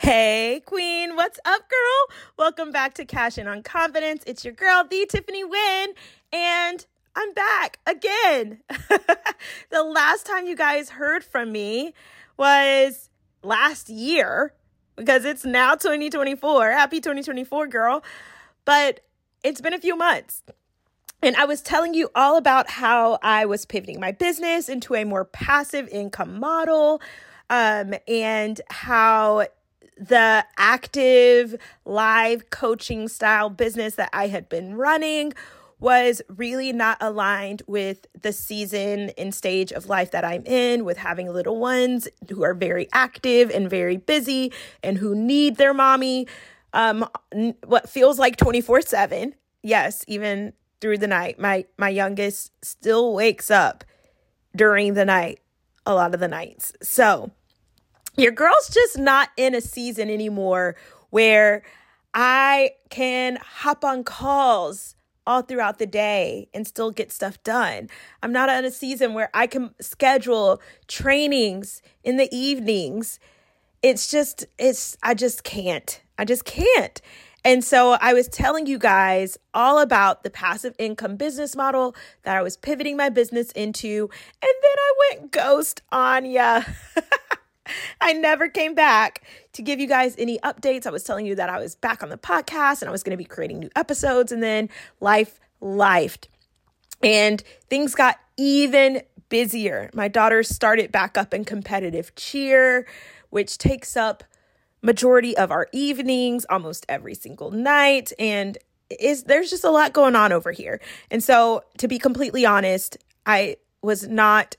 Hey, Queen, what's up, girl? Welcome back to Cash In on Confidence. It's your girl, the Tiffany Wynn, and I'm back again. The last time you guys heard from me was last year, because it's now 2024. Happy 2024, girl. But it's been a few months. And I was telling you all about how I was pivoting my business into a more passive income model, and how the active live coaching style business that I had been running was really not aligned with the season and stage of life that I'm in, with having little ones who are very active and very busy and who need their mommy, what feels like 24/7. Yes, even through the night. My youngest still wakes up during the night, a lot of the nights. So your girl's just not in a season anymore where I can hop on calls all throughout the day and still get stuff done. I'm not in a season where I can schedule trainings in the evenings. I just can't. And so I was telling you guys all about the passive income business model that I was pivoting my business into. And then I went ghost on ya. I never came back to give you guys any updates. I was telling you that I was back on the podcast and I was going to be creating new episodes, and then life lifed. And things got even busier. My daughter started back up in competitive cheer, which takes up majority of our evenings almost every single night. And there's just a lot going on over here. And so, to be completely honest, I was not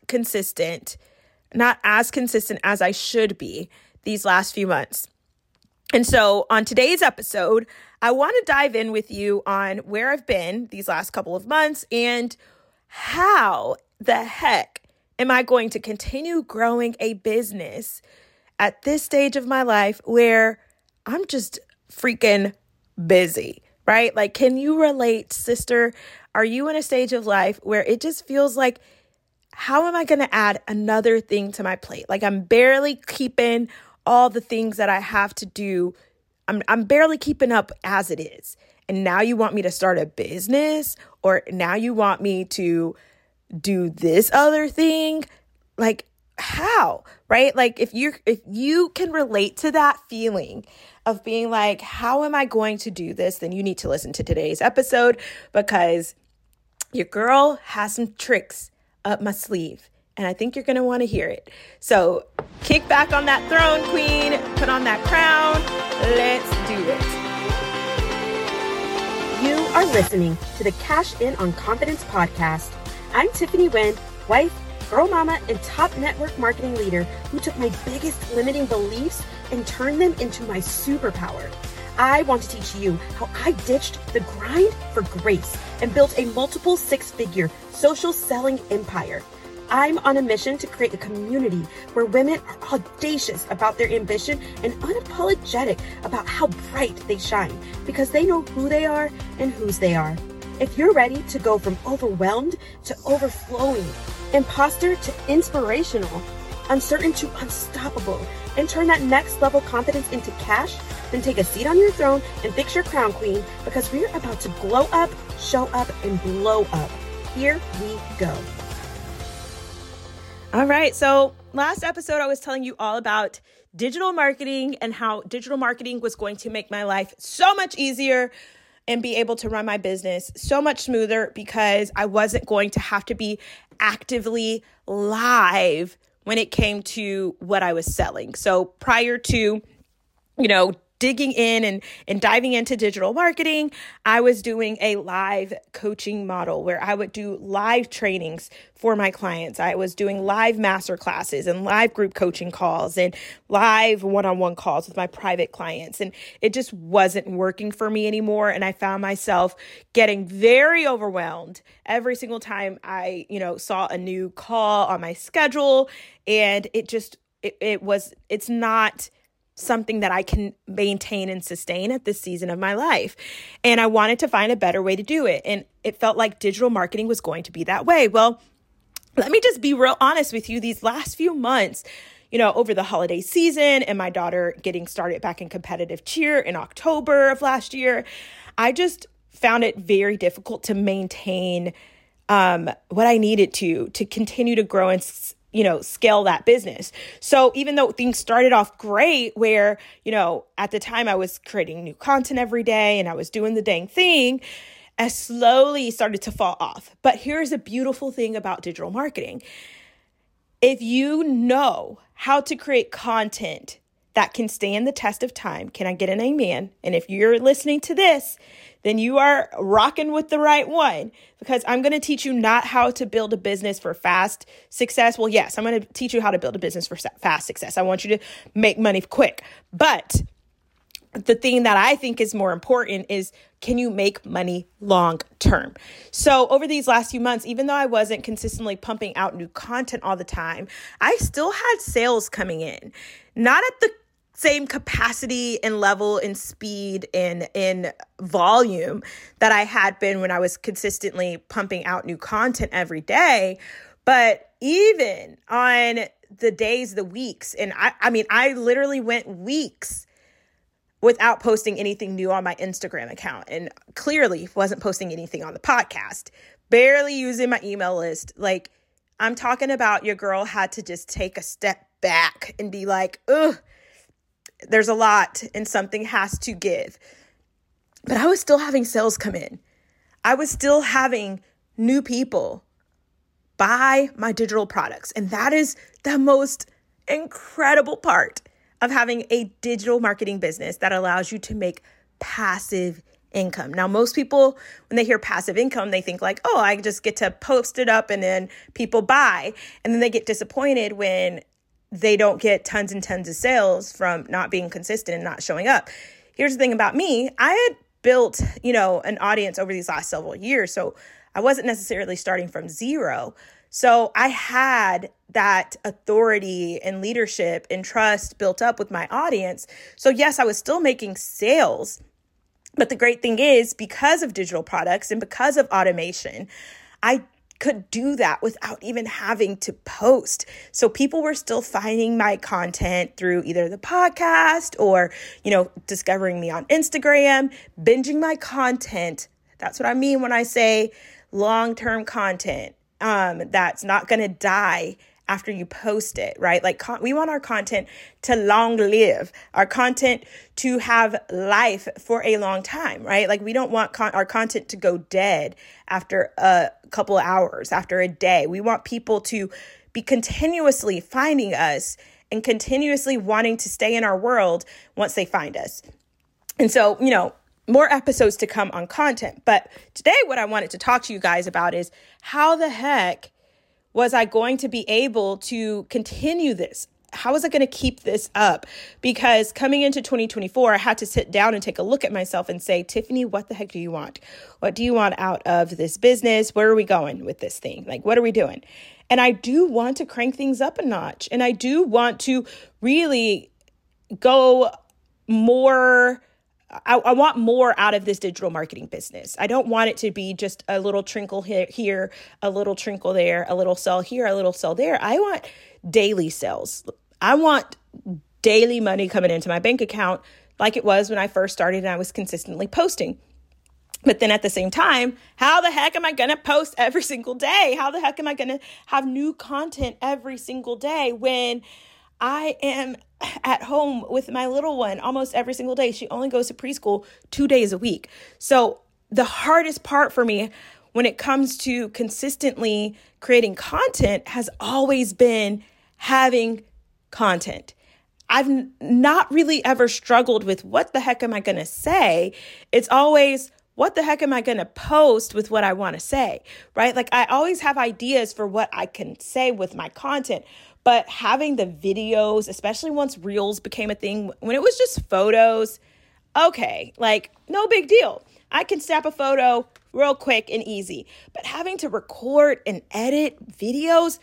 as consistent as I should be these last few months. And so on today's episode, I want to dive in with you on where I've been these last couple of months and how the heck am I going to continue growing a business at this stage of my life where I'm just freaking busy, right? Like, can you relate, sister? Are you in a stage of life where it just feels like, how am I going to add another thing to my plate? Like, I'm barely keeping all the things that I have to do. I'm barely keeping up as it is. And now you want me to start a business, or now you want me to do this other thing? Like, how, right? Like, if you can relate to that feeling of being like, how am I going to do this? Then you need to listen to today's episode, because your girl has some tricks up my sleeve, and I think you're going to want to hear it. So kick back on that throne, queen, put on that crown. Let's do it. You are listening to the Cash In on Confidence podcast. I'm Tiffany Wynn, wife, girl mama, and top network marketing leader who took my biggest limiting beliefs and turned them into my superpower. I want to teach you how I ditched the grind for grace and built a multiple six-figure social selling empire. I'm on a mission to create a community where women are audacious about their ambition and unapologetic about how bright they shine, because they know who they are and whose they are. If you're ready to go from overwhelmed to overflowing, imposter to inspirational, uncertain to unstoppable, and turn that next level confidence into cash, then take a seat on your throne and fix your crown, queen, because we're about to glow up, show up, and blow up. Here we go. All right. So last episode, I was telling you all about digital marketing and how digital marketing was going to make my life so much easier and be able to run my business so much smoother, because I wasn't going to have to be actively live when it came to what I was selling. So prior to, digging in and diving into digital marketing, I was doing a live coaching model where I would do live trainings for my clients. I was doing live master classes and live group coaching calls and live one-on-one calls with my private clients. And it just wasn't working for me anymore. And I found myself getting very overwhelmed every single time I, saw a new call on my schedule. And it's not something that I can maintain and sustain at this season of my life. And I wanted to find a better way to do it. And it felt like digital marketing was going to be that way. Well, let me just be real honest with you. These last few months, over the holiday season and my daughter getting started back in competitive cheer in October of last year, I just found it very difficult to maintain what I needed to continue to grow and scale that business. So even though things started off great where, at the time I was creating new content every day and I was doing the dang thing, I slowly started to fall off. But here's a beautiful thing about digital marketing. If you know how to create content that can stand the test of time, can I get an amen? And if you're listening to this, then you are rocking with the right one, because I'm going to teach you not how to build a business for fast success. Well, yes, I'm going to teach you how to build a business for fast success. I want you to make money quick. But the thing that I think is more important is, can you make money long term? So over these last few months, even though I wasn't consistently pumping out new content all the time, I still had sales coming in, not at the same capacity and level and speed and in volume that I had been when I was consistently pumping out new content every day. But even on the days, the weeks, and I literally went weeks without posting anything new on my Instagram account, and clearly wasn't posting anything on the podcast, barely using my email list. Like, I'm talking about your girl had to just take a step back and be like, ugh, there's a lot and something has to give. But I was still having sales come in. I was still having new people buy my digital products. And that is the most incredible part of having a digital marketing business that allows you to make passive income. Now, most people, when they hear passive income, they think like, oh, I just get to post it up and then people buy. And then they get disappointed when they don't get tons and tons of sales from not being consistent and not showing up. Here's the thing about me. I had built, an audience over these last several years. So I wasn't necessarily starting from zero. So I had that authority and leadership and trust built up with my audience. So yes, I was still making sales. But the great thing is, because of digital products and because of automation, I could do that without even having to post. So people were still finding my content through either the podcast or, discovering me on Instagram, binging my content. That's what I mean when I say long-term content that's not going to die after you post it, right? Like we want our content to long live, our content to have life for a long time, right? Like we don't want our content to go dead after a couple of hours, after a day. We want people to be continuously finding us and continuously wanting to stay in our world once they find us. And so, more episodes to come on content. But today what I wanted to talk to you guys about is how the heck was I going to be able to continue this? How was I going to keep this up? Because coming into 2024, I had to sit down and take a look at myself and say, Tiffany, what the heck do you want? What do you want out of this business? Where are we going with this thing? Like, what are we doing? And I do want to crank things up a notch. And I do want to really go more. I want more out of this digital marketing business. I don't want it to be just a little trinkle here, a little trinkle there, a little sell here, a little sell there. I want daily sales. I want daily money coming into my bank account like it was when I first started and I was consistently posting. But then at the same time, how the heck am I going to post every single day? How the heck am I going to have new content every single day when I am at home with my little one almost every single day? She only goes to preschool 2 days a week. So the hardest part for me when it comes to consistently creating content has always been having content. I've not really ever struggled with what the heck am I going to say? It's always, what the heck am I going to post with what I want to say, right? Like I always have ideas for what I can say with my content. But having the videos, especially once Reels became a thing, when it was just photos, okay, like no big deal. I can snap a photo real quick and easy. But having to record and edit videos,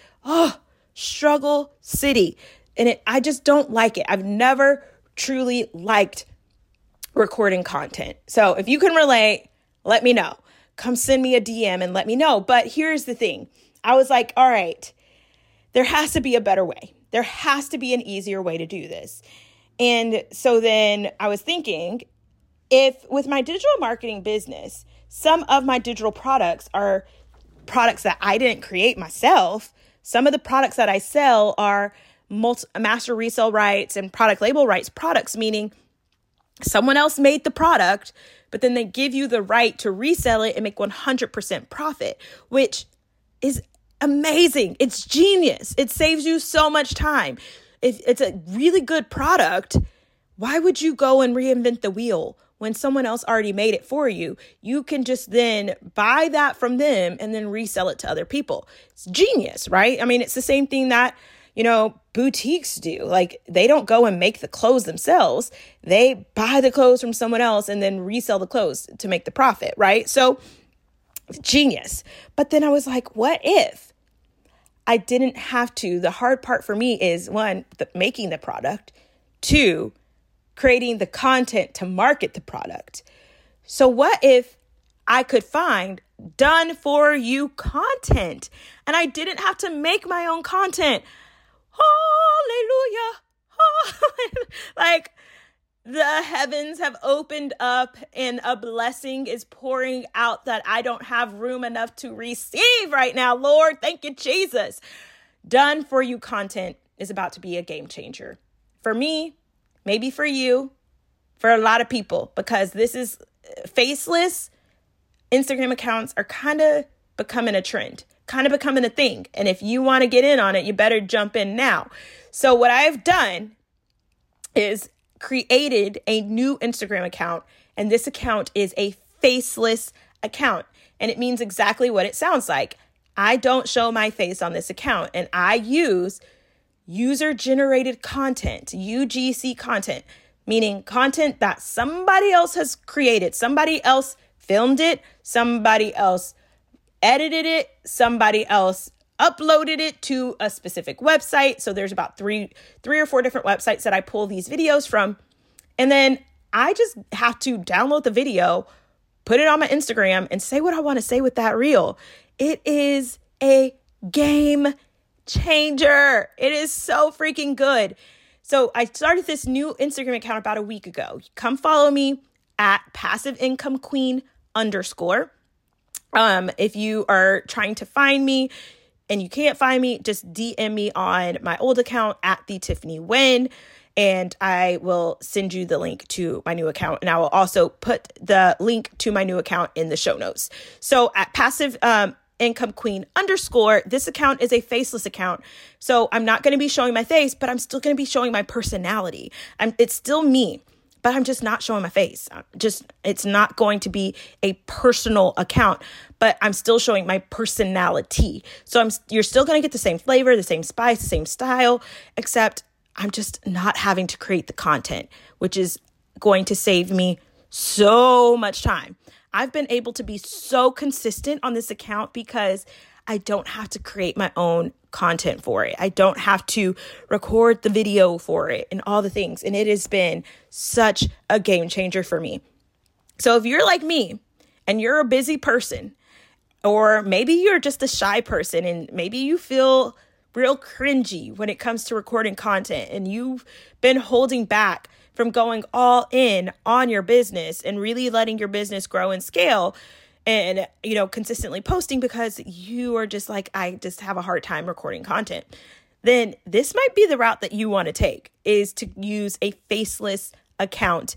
struggle city. And I just don't like it. I've never truly liked recording content. So if you can relate, let me know. Come send me a DM and let me know. But here's the thing. I was like, all right, there has to be a better way. there has to be an easier way to do this. And so then I was thinking, if with my digital marketing business, some of my digital products are products that I didn't create myself. Some of the products that I sell are master resale rights and product label rights products, meaning someone else made the product, but then they give you the right to resell it and make 100% profit, which is amazing. It's genius. It saves you so much time. If it's a really good product, why would you go and reinvent the wheel when someone else already made it for you? You can just then buy that from them and then resell it to other people. It's genius, right? I mean, it's the same thing that, boutiques do. Like, they don't go and make the clothes themselves. They buy the clothes from someone else and then resell the clothes to make the profit, right? So genius. But then I was like, what if I didn't have to? The hard part for me is, one, making the product, two, creating the content to market the product. So what if I could find done for you content and I didn't have to make my own content? Hallelujah. Like, the heavens have opened up and a blessing is pouring out that I don't have room enough to receive right now. Lord, thank you, Jesus. Done for you content is about to be a game changer for me, maybe for you, for a lot of people, because this is faceless Instagram accounts are kind of becoming a trend, kind of becoming a thing. And if you want to get in on it, you better jump in now. So what I've done is created a new Instagram account, and this account is a faceless account, and it means exactly what it sounds like. I don't show my face on this account, and I use user-generated content, UGC content, meaning content that somebody else has created, somebody else filmed it, somebody else edited it, somebody else uploaded it to a specific website. So there's about three or four different websites that I pull these videos from. And then I just have to download the video, put it on my Instagram, and say what I want to say with that reel. It is a game changer. It is so freaking good. So I started this new Instagram account about a week ago. Come follow me at @passiveincomequeen_. If you are trying to find me and you can't find me, just DM me on my old account at the Tiffany Wynn, and I will send you the link to my new account. And I will also put the link to my new account in the show notes. So at @passiveincomequeen_, this account is a faceless account. So I'm not going to be showing my face, but I'm still going to be showing my personality. It's still me, but I'm just not showing my face. It's not going to be a personal account, but I'm still showing my personality. So you're still going to get the same flavor, the same spice, the same style, except I'm just not having to create the content, which is going to save me so much time. I've been able to be so consistent on this account because I don't have to create my own content for it. I don't have to record the video for it and all the things. And it has been such a game changer for me. So if you're like me and you're a busy person, or maybe you're just a shy person and maybe you feel real cringy when it comes to recording content and you've been holding back from going all in on your business and really letting your business grow and scale and, consistently posting because you are just like, I just have a hard time recording content, then this might be the route that you want to take, is to use a faceless account.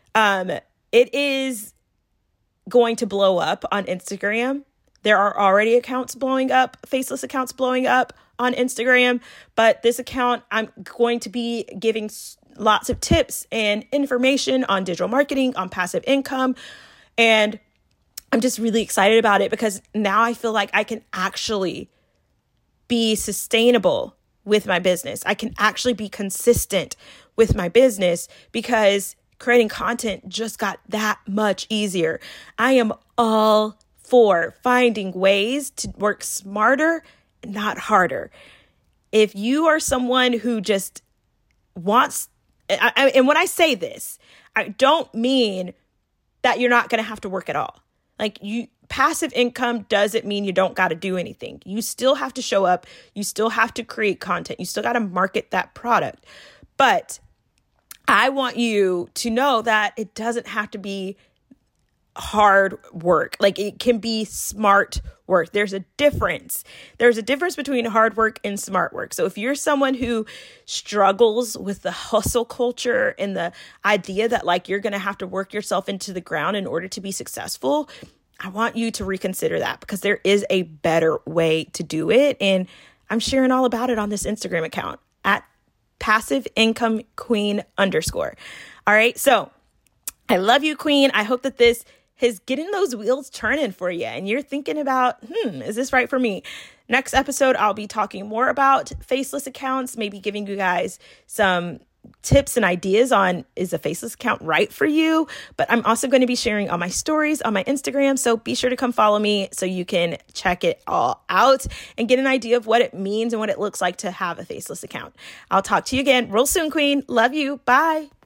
It is going to blow up on Instagram. There are already accounts blowing up, faceless accounts blowing up on Instagram, but this account, I'm going to be giving lots of tips and information on digital marketing, on passive income. And I'm just really excited about it because now I feel like I can actually be sustainable with my business. I can actually be consistent with my business because creating content just got that much easier. I am all for finding ways to work smarter, not harder. If you are someone who just wants, and when I say this, I don't mean that you're not going to have to work at all. Passive income doesn't mean you don't got to do anything. You still have to show up. You still have to create content. You still got to market that product. But I want you to know that it doesn't have to be hard work. It can be smart work. There's a difference. There's a difference between hard work and smart work. So if you're someone who struggles with the hustle culture and the idea that you're going to have to work yourself into the ground in order to be successful, I want you to reconsider that, because there is a better way to do it. And I'm sharing all about it on this Instagram account at @passiveincomequeen_. All right. So I love you, Queen. I hope that this is getting those wheels turning for you and you're thinking about, is this right for me? Next episode, I'll be talking more about faceless accounts, maybe giving you guys some tips and ideas on, is a faceless account right for you? But I'm also going to be sharing all my stories on my Instagram. So be sure to come follow me so you can check it all out and get an idea of what it means and what it looks like to have a faceless account. I'll talk to you again real soon, Queen. Love you. Bye.